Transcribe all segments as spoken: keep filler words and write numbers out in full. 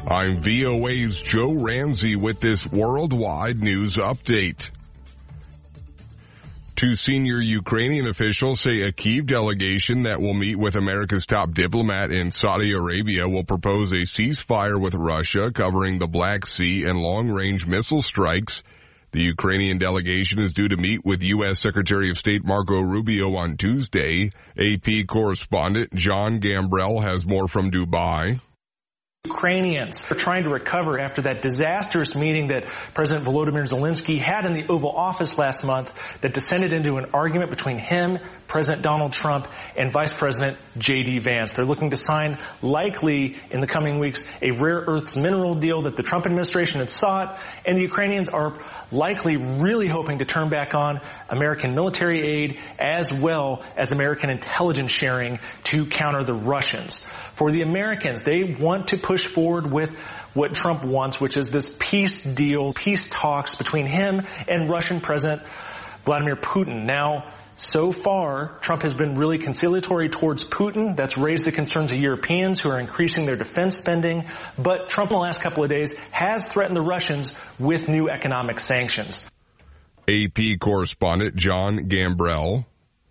I'm V O A's Joe Ramsey with this worldwide news update. Two senior Ukrainian officials say a Kyiv delegation that will meet with America's top diplomat in Saudi Arabia will propose a ceasefire with Russia covering the Black Sea and long-range missile strikes. The Ukrainian delegation is due to meet with U S Secretary of State Marco Rubio on Tuesday. A P correspondent John Gambrell has more from Dubai. Ukrainians are trying to recover after that disastrous meeting that President Volodymyr Zelensky had in the Oval Office last month that descended into an argument between him, President Donald Trump, and Vice President J D Vance. They're looking to sign, likely in the coming weeks, a rare earths mineral deal that the Trump administration had sought, and the Ukrainians are likely really hoping to turn back on American military aid as well as American intelligence sharing to counter the Russians. For the Americans, they want to push forward with what Trump wants, which is this peace deal, peace talks between him and Russian President Vladimir Putin. Now, so far, Trump has been really conciliatory towards Putin. That's raised the concerns of Europeans who are increasing their defense spending. But Trump in the last couple of days has threatened the Russians with new economic sanctions. A P correspondent John Gambrell.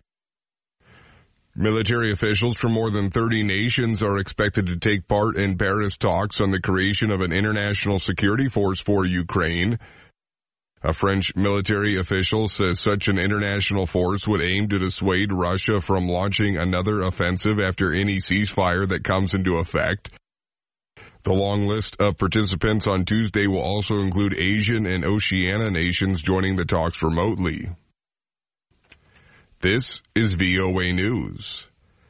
Military officials from more than thirty nations are expected to take part in Paris talks on the creation of an international security force for Ukraine. A French military official says such an international force would aim to dissuade Russia from launching another offensive after any ceasefire that comes into effect. The long list of participants on Tuesday will also include Asian and Oceania nations joining the talks remotely. This is V O A News.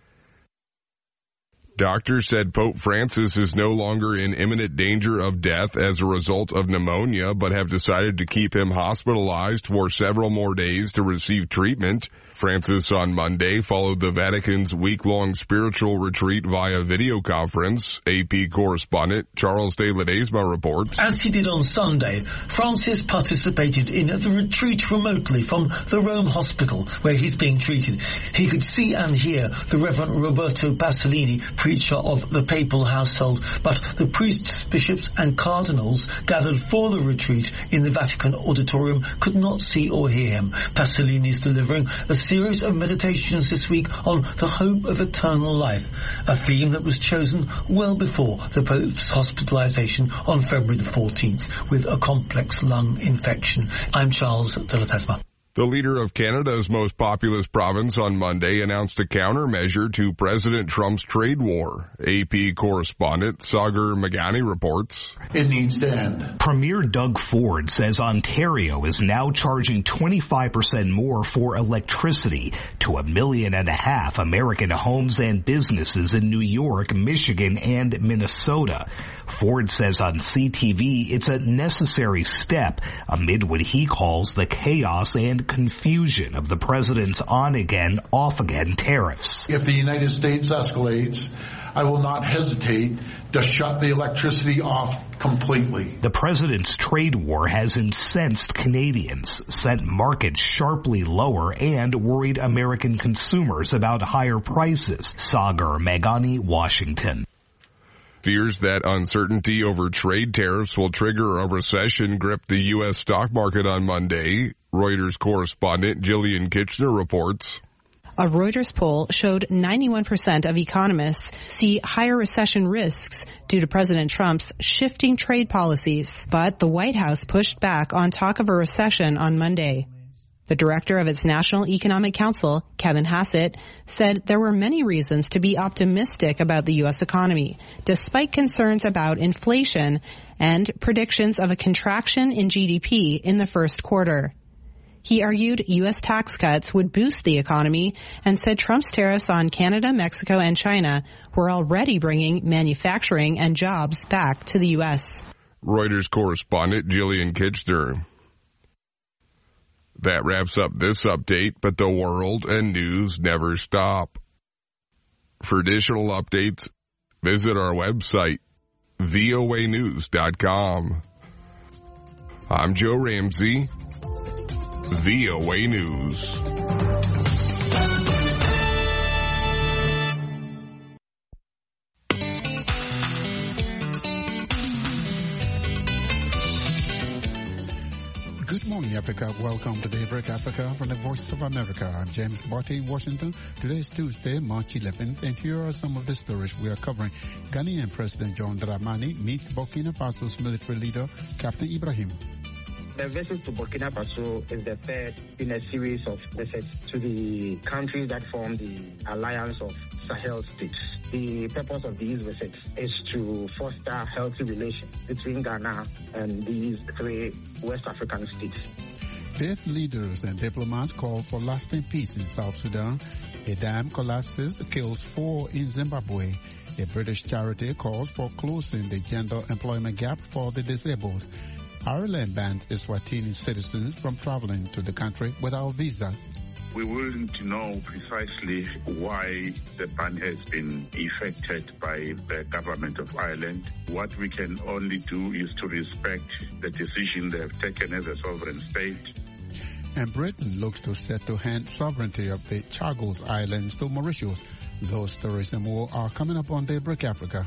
Doctors said Pope Francis is no longer in imminent danger of death as a result of pneumonia, but have decided to keep him hospitalized for several more days to receive treatment. Francis on Monday followed the Vatican's week-long spiritual retreat via video conference. A P correspondent Charles de Ledesma reports. As he did on Sunday, Francis participated in the retreat remotely from the Rome hospital where he's being treated. He could see and hear the Reverend Roberto Pasolini, preacher of the papal household, but the priests, bishops and cardinals gathered for the retreat in the Vatican auditorium could not see or hear him. Pasolini is delivering a series of meditations this week on the hope of eternal life, a theme that was chosen well before the Pope's hospitalization on February the fourteenth with a complex lung infection. I'm Charles de Ledesma. The leader of Canada's most populous province on Monday announced a countermeasure to President Trump's trade war. A P correspondent Sagar Meghani reports. It needs to end. Premier Doug Ford says Ontario is now charging twenty-five percent more for electricity to a million and a half American homes and businesses in New York, Michigan, and Minnesota. Ford says on C T V it's a necessary step amid what he calls the chaos and confusion of the president's on-again, off-again tariffs. If the United States escalates, I will not hesitate to shut the electricity off completely. The president's trade war has incensed Canadians, sent markets sharply lower, and worried American consumers about higher prices. Sagar Meghani, Washington. Fears that uncertainty over trade tariffs will trigger a recession gripped the U S stock market on Monday. Reuters correspondent Jillian Kitchener reports. A Reuters poll showed ninety-one percent of economists see higher recession risks due to President Trump's shifting trade policies. But the White House pushed back on talk of a recession on Monday. The director of its National Economic Council, Kevin Hassett, said there were many reasons to be optimistic about the U S economy, despite concerns about inflation and predictions of a contraction in G D P in the first quarter. He argued U S tax cuts would boost the economy and said Trump's tariffs on Canada, Mexico, and China were already bringing manufacturing and jobs back to the U S. Reuters correspondent Jillian Kitchener. That wraps up this update, but the world and news never stop. For additional updates, visit our website, V O A news dot com. I'm Joe Ramsey, V O A News. Africa. Welcome to Daybreak Africa from the Voice of America. I'm James Botti in Washington. Today is Tuesday, March eleventh, and here are some of the stories we are covering. Ghanaian President John Dramani meets Burkina Faso's military leader, Captain Ibrahim. The visit to Burkina Faso is the third in a series of visits to the countries that form the Alliance of Sahel States. The purpose of these visits is to foster healthy relations between Ghana and these three West African states. Faith leaders and diplomats call for lasting peace in South Sudan. A dam collapses, kills four in Zimbabwe. A British charity calls for closing the gender employment gap for the disabled. Ireland bans Eswatini citizens from traveling to the country without visas. We wouldn't know precisely why the ban has been effected by the government of Ireland. What we can only do is to respect the decision they have taken as a sovereign state. And Britain looks to set to hand sovereignty of the Chagos Islands to Mauritius. Those stories and more are coming up on Daybreak Africa.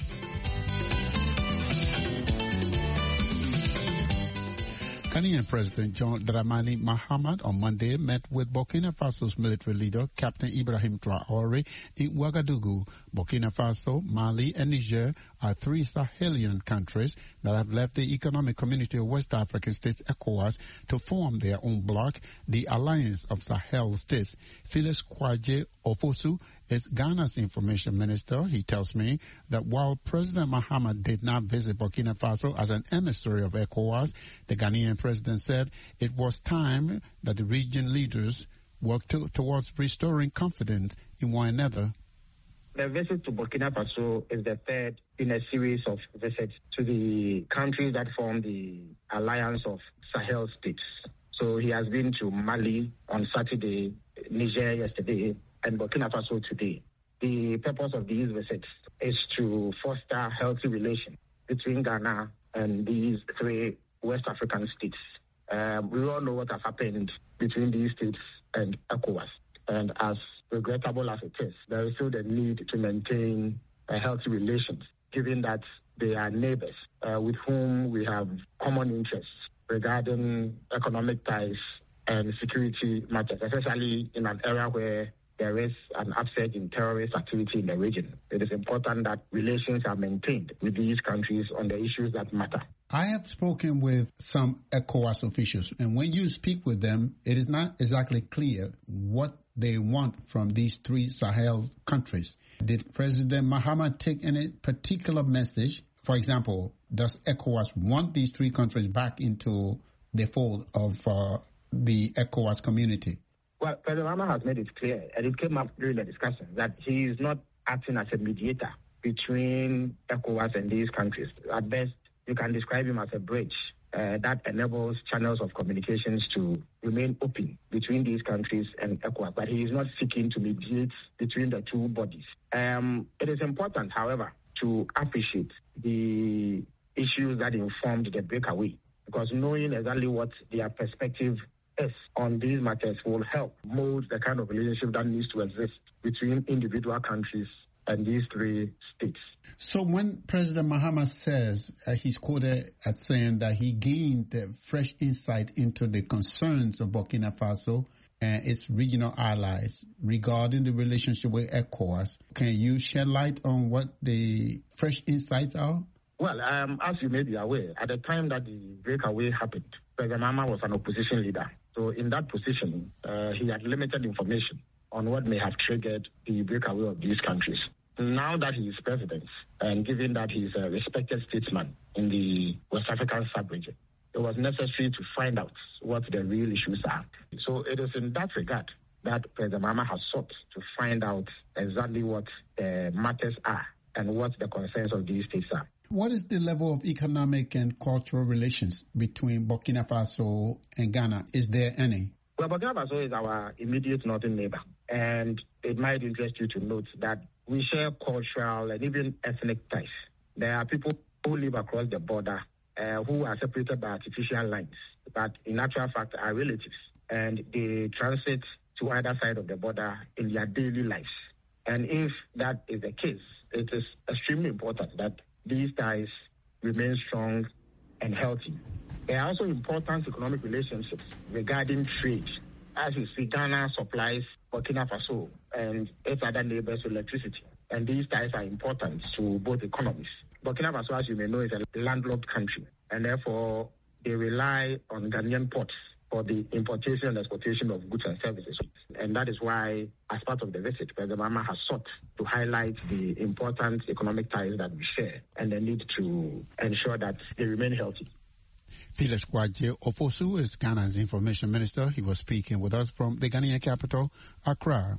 Ghanaian President John Dramani Mahama on Monday met with Burkina Faso's military leader, Captain Ibrahim Traoré, in Ouagadougou. Burkina Faso, Mali, and Niger are three Sahelian countries that have left the Economic Community of West African States, ECOWAS, to form their own bloc, the Alliance of Sahel States. Phyllis Kwaje Ofosu is Ghana's information minister. He tells me that while President Mahama did not visit Burkina Faso as an emissary of ECOWAS, the Ghanaian president said it was time that the region leaders worked to, towards restoring confidence in one another. The visit to Burkina Faso is the third in a series of visits to the countries that form the Alliance of Sahel States. So he has been to Mali on Saturday, Niger yesterday, and Burkina Faso today. The purpose of these visits is to foster healthy relations between Ghana and these three West African states. Um, we all know what has happened between these states and ECOWAS. And as regrettable as it is, there is still the need to maintain uh, healthy relations, given that they are neighbors uh, with whom we have common interests regarding economic ties and security matters, especially in an area where there is an upsurge in terrorist activity in the region. It is important that relations are maintained with these countries on the issues that matter. I have spoken with some ECOWAS officials, and when you speak with them, it is not exactly clear what they want from these three Sahel countries. Did President Mahama take any particular message? For example, does ECOWAS want these three countries back into the fold of uh, the ECOWAS community? Well, President Mahama has made it clear, and it came up during the discussion, that he is not acting as a mediator between ECOWAS and these countries. At best, you can describe him as a bridge uh, that enables channels of communications to remain open between these countries and ECOWAS, but he is not seeking to mediate between the two bodies. Um, it is important, however, to appreciate the issues that informed the breakaway, because knowing exactly what their perspective is on these matters will help mold the kind of relationship that needs to exist between individual countries and these three states. So when President Mahama says, uh, he's quoted as saying that he gained uh, fresh insight into the concerns of Burkina Faso and its regional allies regarding the relationship with ECOWAS, can you shed light on what the fresh insights are? Well, um, as you may be aware, at the time that the breakaway happened, President Mahama was an opposition leader. So in that position, uh, he had limited information on what may have triggered the breakaway of these countries. Now that he is president, and given that he is a respected statesman in the West African sub-region, it was necessary to find out what the real issues are. So it is in that regard that President Mahama has sought to find out exactly what the matters are and what the concerns of these states are. What is the level of economic and cultural relations between Burkina Faso and Ghana? Is there any? Well, Burkina Faso is our immediate northern neighbor, and it might interest you to note that we share cultural and even ethnic ties. There are people who live across the border uh, who are separated by artificial lines, but in actual fact are relatives, and they transit to either side of the border in their daily lives. And if that is the case, it is extremely important that these ties remain strong and healthy. There are also important economic relationships regarding trade. As you see, Ghana supplies Burkina Faso and its other neighbors with electricity. And these ties are important to both economies. Burkina Faso, as you may know, is a landlocked country, and therefore they rely on Ghanaian ports for the importation and exportation of goods and services. And that is why, as part of the visit, President Mahama has sought to highlight the important economic ties that we share and the need to ensure that they remain healthy. Felix Kwadwo Ofosu is Ghana's information minister. He was speaking with us from the Ghanaian capital, Accra.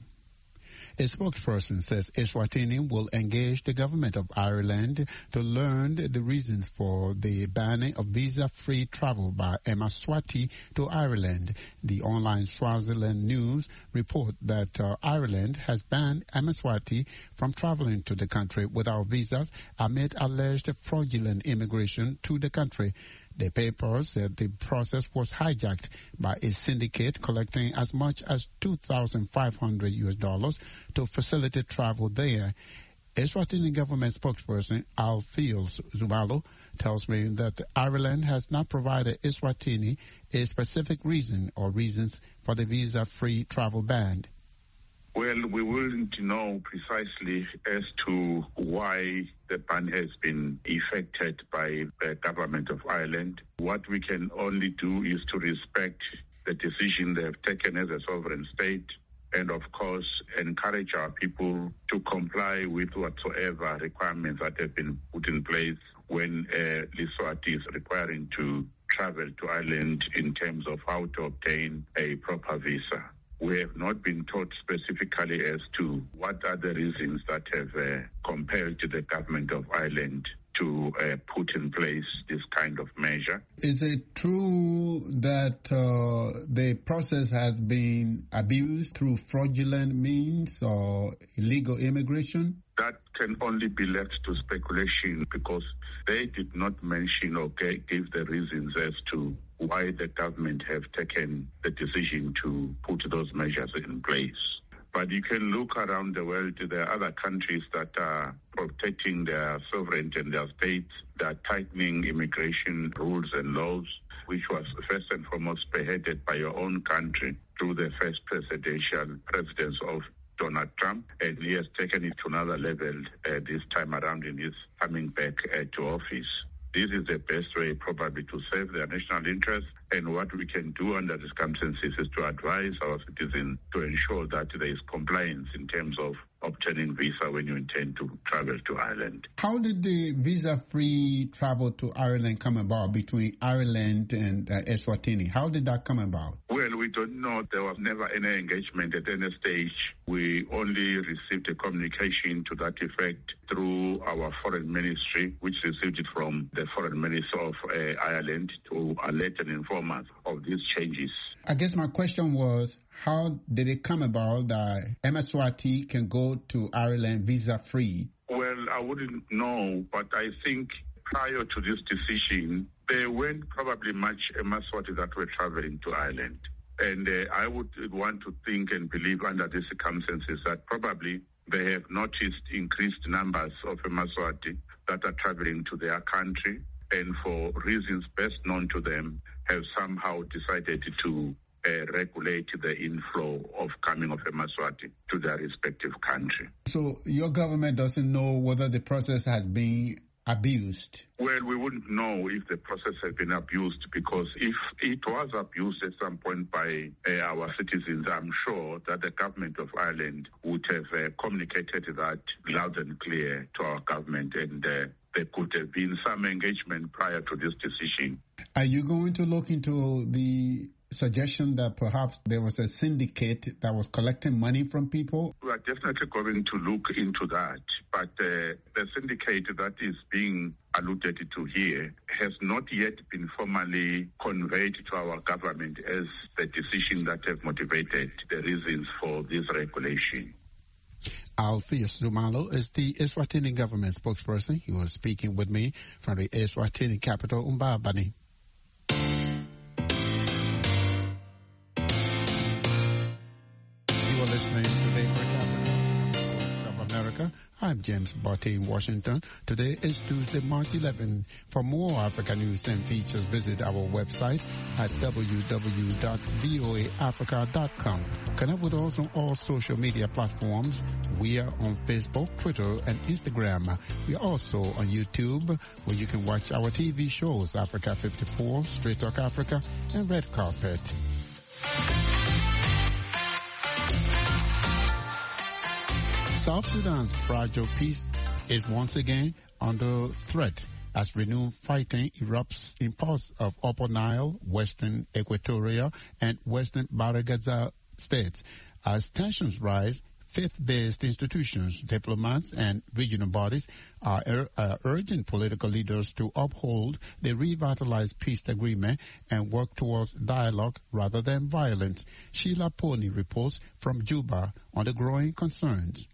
A spokesperson says Eswatini will engage the government of Ireland to learn the reasons for the banning of visa-free travel by Eswatini to Ireland. The online Swaziland News report that uh, Ireland has banned Eswatini from traveling to the country without visas amid alleged fraudulent immigration to the country. The paper said the process was hijacked by a syndicate collecting as much as two thousand five hundred U S dollars to facilitate travel there. Eswatini government spokesperson Alpheus Zubalo tells me that Ireland has not provided Eswatini a specific reason or reasons for the visa-free travel ban. Well, we wouldn't know precisely as to why the ban has been effected by the government of Ireland. What we can only do is to respect the decision they have taken as a sovereign state and, of course, encourage our people to comply with whatsoever requirements that have been put in place when uh, Lesotho is requiring to travel to Ireland in terms of how to obtain a proper visa. We have not been taught specifically as to what are the reasons that have uh, compelled the government of Ireland to uh, put in place this kind of measure. Is it true that uh, the process has been abused through fraudulent means or illegal immigration? That can only be left to speculation because they did not mention or give the reasons as to why the government have taken the decision to put those measures in place. But you can look around the world. There are other countries that are protecting their sovereignty and their states, that are tightening immigration rules and laws, which was first and foremost spearheaded by your own country through the first presidential presidency of Donald Trump, and he has taken it to another level uh, this time around in his coming back uh, to office. This is the best way probably to save their national interests, and what we can do under the circumstances is to advise our citizens to ensure that there is compliance in terms of obtaining visa when you intend to travel to Ireland. How did the visa-free travel to Ireland come about between Ireland and uh, Eswatini? How did that come about? Well, we don't know. There was never any engagement at any stage. We only received a communication to that effect through our foreign ministry, which received it from the foreign minister of uh, Ireland to alert and inform us of these changes. I guess my question was, how did it come about that Eswatini can go to Ireland visa-free? Well, I wouldn't know, but I think prior to this decision, there weren't probably much Eswatini that were traveling to Ireland. And uh, I would want to think and believe under these circumstances that probably they have noticed increased numbers of Eswatini that are traveling to their country, and for reasons best known to them, have somehow decided to uh, regulate the inflow of coming of Eswatini to their respective country. So your government doesn't know whether the process has been abused? Well, we wouldn't know if the process has been abused, because if it was abused at some point by uh, our citizens, I'm sure that the government of Ireland would have uh, communicated that loud and clear to our government, and uh, there could have been some engagement prior to this decision. Are you going to look into the suggestion that perhaps there was a syndicate that was collecting money from people? We are definitely going to look into that, but uh, the syndicate that is being alluded to here has not yet been formally conveyed to our government as the decision that has motivated the reasons for this regulation. Alpheus Zumalo is the Eswatini government spokesperson. He was speaking with me from the Eswatini capital, Mbabane. You are listening to the Daybreak Africa, Voice of America. I'm James Barty in Washington. Today is Tuesday, March eleventh. For more Africa news and features, visit our website at w w w dot v o a africa dot com. Connect with us on all social media platforms. We are on Facebook, Twitter, and Instagram. We are also on YouTube, where you can watch our T V shows, Africa fifty-four, Straight Talk Africa, and Red Carpet. South Sudan's fragile peace is once again under threat as renewed fighting erupts in parts of Upper Nile, Western Equatoria, and Western Bahr Ghazal states. As tensions rise, faith-based institutions, diplomats, and regional bodies are, ur- are urging political leaders to uphold the revitalized peace agreement and work towards dialogue rather than violence. Sheila Pony reports from Juba on the growing concerns.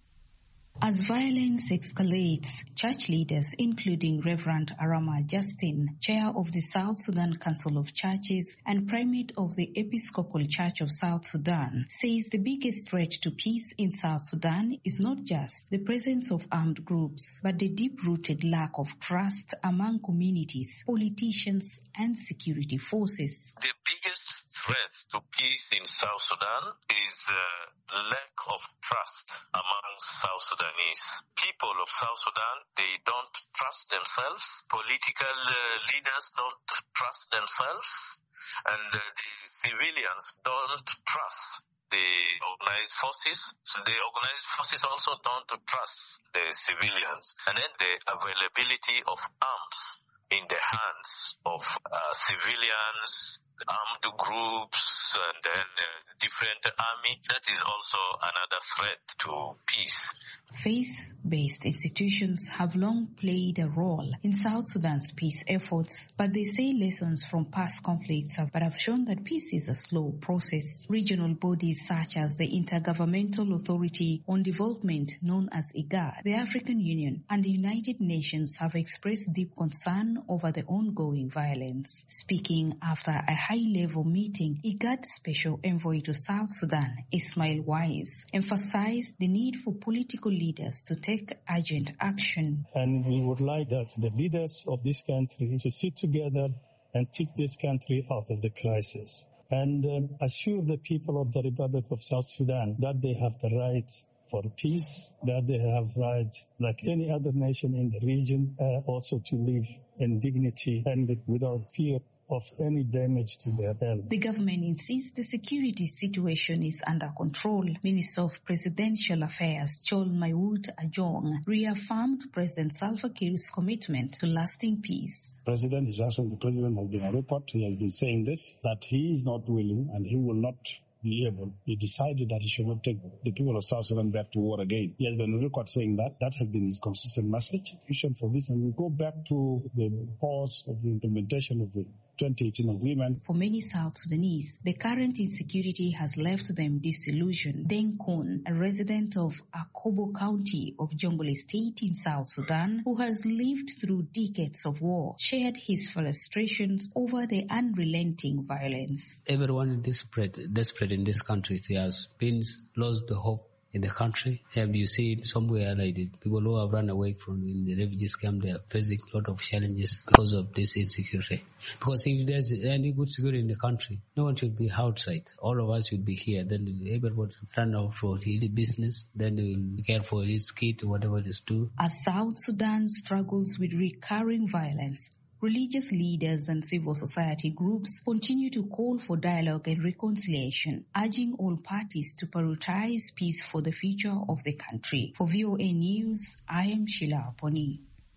As violence escalates, church leaders, including Reverend Arama Justin, chair of the South Sudan Council of Churches and primate of the Episcopal Church of South Sudan, says the biggest threat to peace in South Sudan is not just the presence of armed groups, but the deep-rooted lack of trust among communities, politicians, and security forces. The biggest threat to peace in South Sudan is uh, lack of trust among South Sudanese. People of South Sudan, they don't trust themselves. Political uh, leaders don't trust themselves. And uh, the civilians don't trust the organized forces. So the organized forces also don't trust the civilians. And then the availability of arms in the hands of uh, civilians, armed groups, and then uh, different army. That is also another threat to peace. Faith-based institutions have long played a role in South Sudan's peace efforts, but they say lessons from past conflicts have, but have shown that peace is a slow process. Regional bodies such as the Intergovernmental Authority on Development, known as IGAD, the African Union, and the United Nations have expressed deep concern over the ongoing violence. Speaking after a high-level meeting, IGAD Special Envoy to South Sudan, Ismail Wise, emphasized the need for political leaders to take urgent action. And we would like that the leaders of this country to sit together and take this country out of the crisis and um, assure the people of the Republic of South Sudan that they have the right for peace, that they have right, like any other nation in the region, uh, also to live in dignity and without fear of any damage to their health. The government insists the security situation is under control. Minister of Presidential Affairs, Chol Maiwut Ajong, reaffirmed President Salva Kiir's commitment to lasting peace. The President is asking the President of the report. He has been saying this, that he is not willing and he will not be able. He decided that he should not take the people of South Sudan back to war again. He has been on record saying that. That has been his consistent message. Vision for this, and we go back to the pause of the implementation of the twenty eighteen agreement. For many South Sudanese, the current insecurity has left them disillusioned. Deng Kun, a resident of Akobo County of Jonglei State in South Sudan, who has lived through decades of war, shared his frustrations over the unrelenting violence. Everyone is desperate, desperate in this country. He has been lost the hope in the country. Have you seen somewhere like the people who have run away from in the refugees camp, they are facing a lot of challenges because of this insecurity. Because if there's any good security in the country, no one should be outside. All of us should be here. Then everyone should run out for his business. Then they will care for his kid, whatever it is do. As South Sudan struggles with recurring violence, religious leaders and civil society groups continue to call for dialogue and reconciliation, urging all parties to prioritize peace for the future of the country. For V O A News, I am Sheila Pony.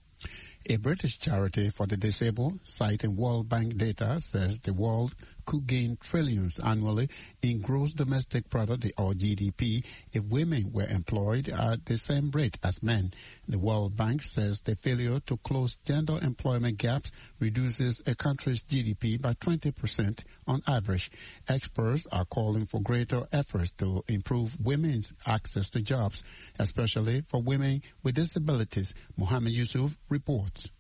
A British charity for the disabled, citing World Bank data, says the world could gain trillions annually in gross domestic product, or G D P, if women were employed at the same rate as men. The World Bank says the failure to close gender employment gaps reduces a country's G D P by twenty percent on average. Experts are calling for greater efforts to improve women's access to jobs, especially for women with disabilities. Mohammed Yusuf reports.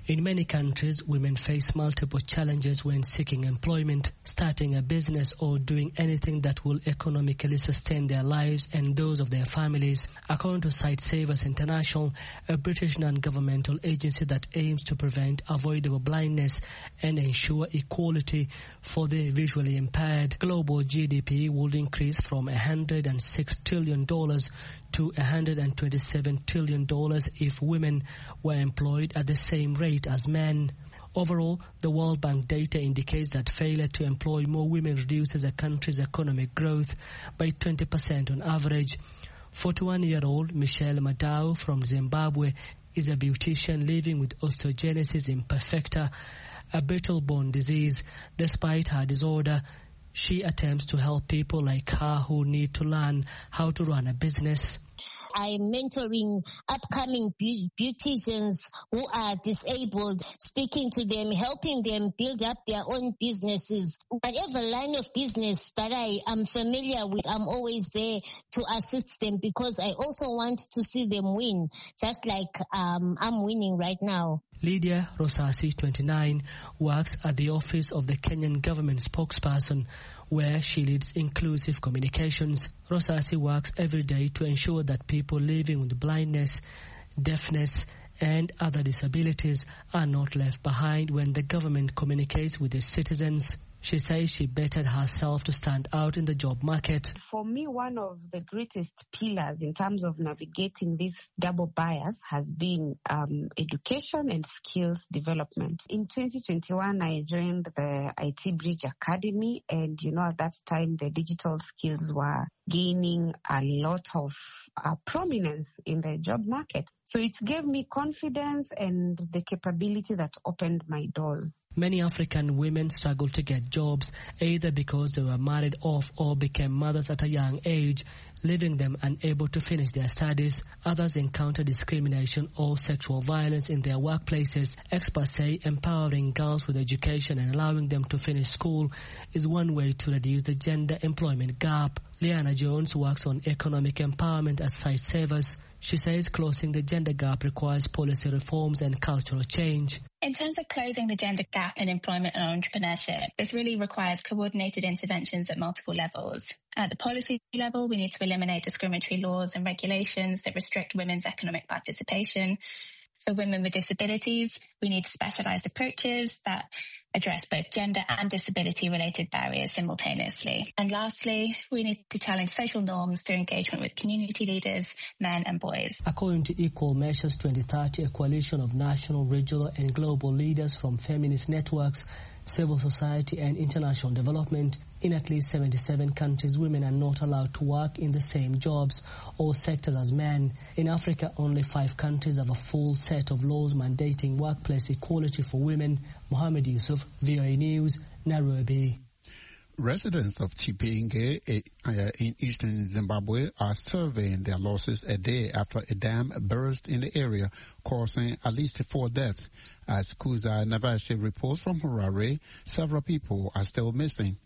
In many countries, women face multiple challenges when seeking employment, starting a business or doing anything that will economically sustain their lives and those of their families. According to Sight Savers International, a British non-governmental agency that aims to prevent avoidable blindness and ensure equality for the visually impaired, global G D P would increase from one hundred six trillion dollars to one hundred twenty-seven trillion dollars if women were employed at the same rate as men. Overall, the World Bank data indicates that failure to employ more women reduces a country's economic growth by twenty percent on average. forty-one-year-old Michelle Madao from Zimbabwe is a beautician living with osteogenesis imperfecta, a brittle bone disease. Despite her disorder, she attempts to help people like her who need to learn how to run a business. I'm mentoring upcoming be- beauticians who are disabled, speaking to them, helping them build up their own businesses. Whatever line of business that I am familiar with, I'm always there to assist them because I also want to see them win, just like um, I'm winning right now. Lydia Rosasi, twenty-nine, works at the office of the Kenyan government spokesperson, where she leads inclusive communications. Rosasi works every day to ensure that people living with blindness, deafness, and other disabilities are not left behind when the government communicates with its citizens. She says she bettered herself to stand out in the job market. For me, one of the greatest pillars in terms of navigating this double bias has been um, education and skills development. In twenty twenty-one, I joined the I T Bridge Academy, and you know, at that time, the digital skills were gaining a lot of uh, prominence in the job market. So it gave me confidence and the capability that opened my doors. Many African women struggle to get jobs, either because they were married off or became mothers at a young age, leaving them unable to finish their studies. Others encounter discrimination or sexual violence in their workplaces. Experts say empowering girls with education and allowing them to finish school is one way to reduce the gender employment gap. Liana Jones works on economic empowerment at Sight Savers. She says closing the gender gap requires policy reforms and cultural change. In terms of closing the gender gap in employment and entrepreneurship, this really requires coordinated interventions at multiple levels. At the policy level, we need to eliminate discriminatory laws and regulations that restrict women's economic participation. For women with disabilities, we need specialised approaches that address both gender and disability-related barriers simultaneously. And lastly, we need to challenge social norms through engagement with community leaders, men and boys. According to Equal Measures twenty thirty, a coalition of national, regional and global leaders from feminist networks, civil society and international development, in at least seventy-seven countries, women are not allowed to work in the same jobs or sectors as men. In Africa, only five countries have a full set of laws mandating workplace equality for women. Mohammed Yusuf, V O A News, Nairobi. Residents of Chipinge in eastern Zimbabwe are surveying their losses a day after a dam burst in the area, causing at least four deaths. As Kuza Navashi reports from Harare, several people are still missing.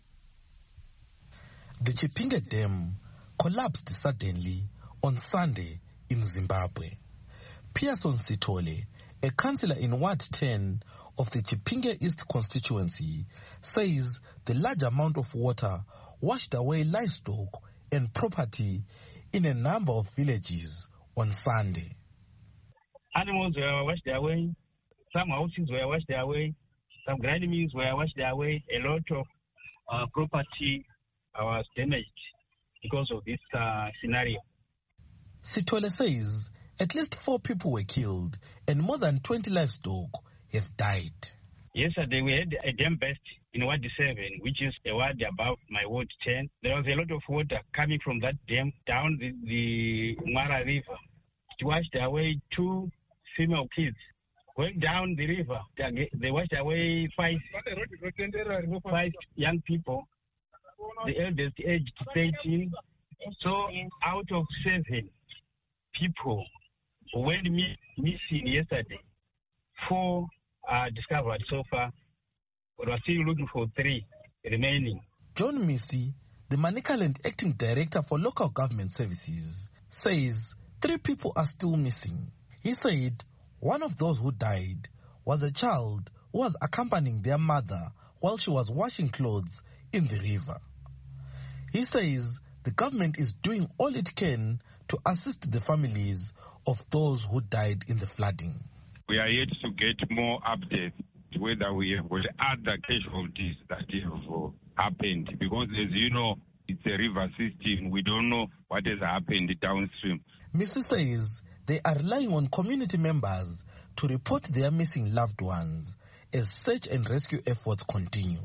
The Chipinge Dam collapsed suddenly on Sunday in Zimbabwe. Pearson Sitole, a councillor in Ward ten of the Chipinge East constituency, says the large amount of water washed away livestock and property in a number of villages on Sunday. Animals were washed away, some houses were washed away, some grind mills were washed away, a lot of uh, property was damaged because of this uh, scenario. Sitole says at least four people were killed and more than twenty livestock have died. Yesterday we had a dam burst in Ward seven, which is a ward above my Ward ten. There was a lot of water coming from that dam down the, the Mara River. It washed away two female kids. Going down the river, they washed away five, five young people. The eldest aged thirteen. So out of seven people who went missing yesterday, four are discovered so far. But we're still looking for three remaining. John Missy, the Manicaland Acting Director for Local Government Services, says three people are still missing. He said one of those who died was a child who was accompanying their mother while she was washing clothes in the river. He says the government is doing all it can to assist the families of those who died in the flooding. We are yet to get more updates whether we have got other casualties that have happened, because as you know, it's a river system. We don't know what has happened downstream. Missus says they are relying on community members to report their missing loved ones as search and rescue efforts continue.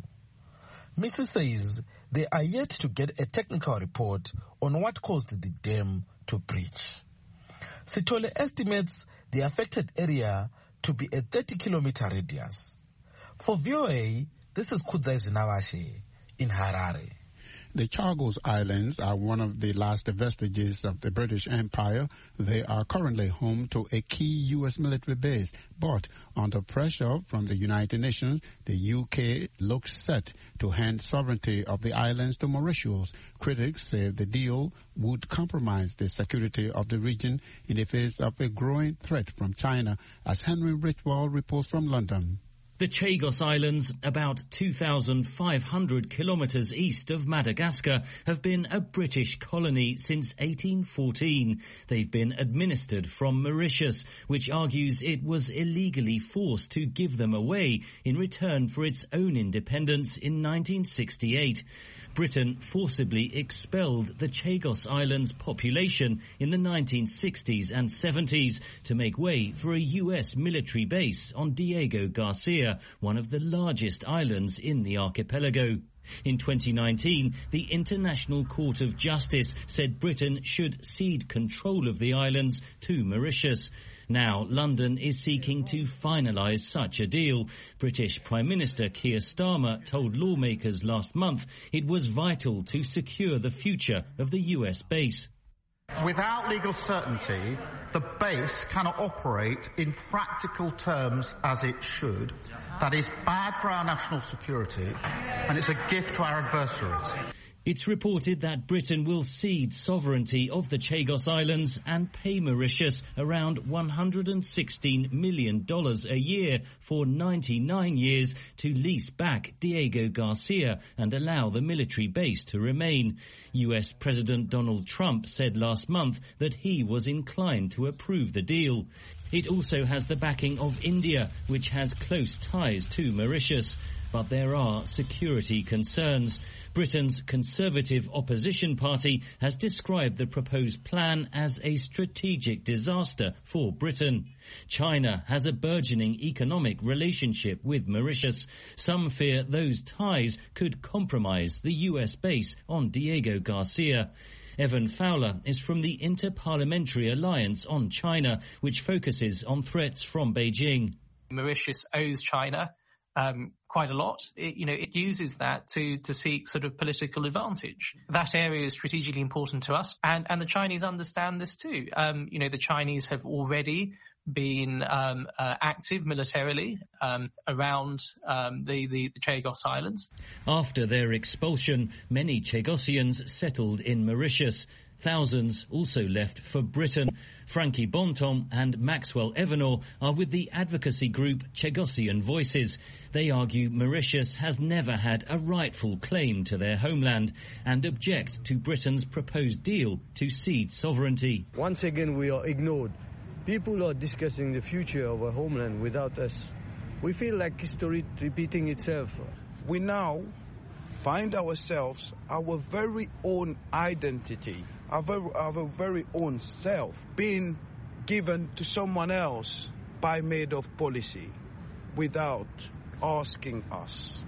Missus says they are yet to get a technical report on what caused the dam to breach. Sithole estimates the affected area to be a thirty kilometer radius. For V O A, this is Kudzai Zinawashe in Harare. The Chagos Islands are one of the last vestiges of the British Empire. They are currently home to a key U S military base, but under pressure from the United Nations, the U K looks set to hand sovereignty of the islands to Mauritius. Critics say the deal would compromise the security of the region in the face of a growing threat from China, as Henry Richwell reports from London. The Chagos Islands, about two thousand five hundred kilometres east of Madagascar, have been a British colony since eighteen fourteen. They've been administered from Mauritius, which argues it was illegally forced to give them away in return for its own independence in nineteen sixty-eight. Britain forcibly expelled the Chagos Islands population in the nineteen sixties and seventies to make way for a U S military base on Diego Garcia, one of the largest islands in the archipelago. In twenty nineteen, the International Court of Justice said Britain should cede control of the islands to Mauritius. Now, London is seeking to finalise such a deal. British Prime Minister Keir Starmer told lawmakers last month it was vital to secure the future of the U S base. Without legal certainty, the base cannot operate in practical terms as it should. That is bad for our national security, and it's a gift to our adversaries. It's reported that Britain will cede sovereignty of the Chagos Islands and pay Mauritius around one hundred sixteen million dollars a year for ninety-nine years to lease back Diego Garcia and allow the military base to remain. U S President Donald Trump said last month that he was inclined to approve the deal. It also has the backing of India, which has close ties to Mauritius. But there are security concerns. Britain's Conservative Opposition Party has described the proposed plan as a strategic disaster for Britain. China has a burgeoning economic relationship with Mauritius. Some fear those ties could compromise the U S base on Diego Garcia. Evan Fowler is from the Inter-Parliamentary Alliance on China, which focuses on threats from Beijing. Mauritius owes China Um, quite a lot. It, you know, it uses that to, to seek sort of political advantage. That area is strategically important to us, and, and the Chinese understand this too. Um, you know, the Chinese have already been um, uh, active militarily um, around um, the, the, the Chagos Islands. After their expulsion, many Chagosians settled in Mauritius. Thousands also left for Britain. Frankie Bontom and Maxwell Evanor are with the advocacy group Chagosian Voices. They argue Mauritius has never had a rightful claim to their homeland and object to Britain's proposed deal to cede sovereignty. Once again, we are ignored. People are discussing the future of our homeland without us. We feel like history repeating itself. We now find ourselves our very own identity, our very, our very own self, being given to someone else by made of policy without asking us.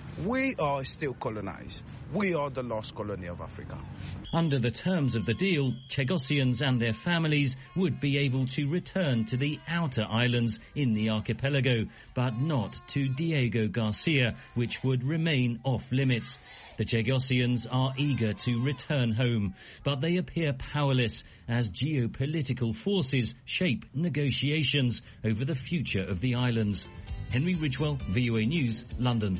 We are still colonized. We are the lost colony of Africa. Under the terms of the deal, Chagosians and their families would be able to return to the outer islands in the archipelago, but not to Diego Garcia, which would remain off limits. The Chagosians are eager to return home, but they appear powerless as geopolitical forces shape negotiations over the future of the islands. Henry Ridgewell, V O A News, London.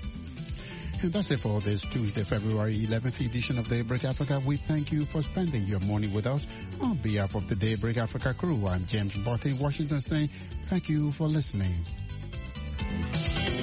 And that's it for this Tuesday, February eleventh edition of Daybreak Africa. We thank you for spending your morning with us. On behalf of the Daybreak Africa crew, I'm James Botte in Washington saying thank you for listening. Bye.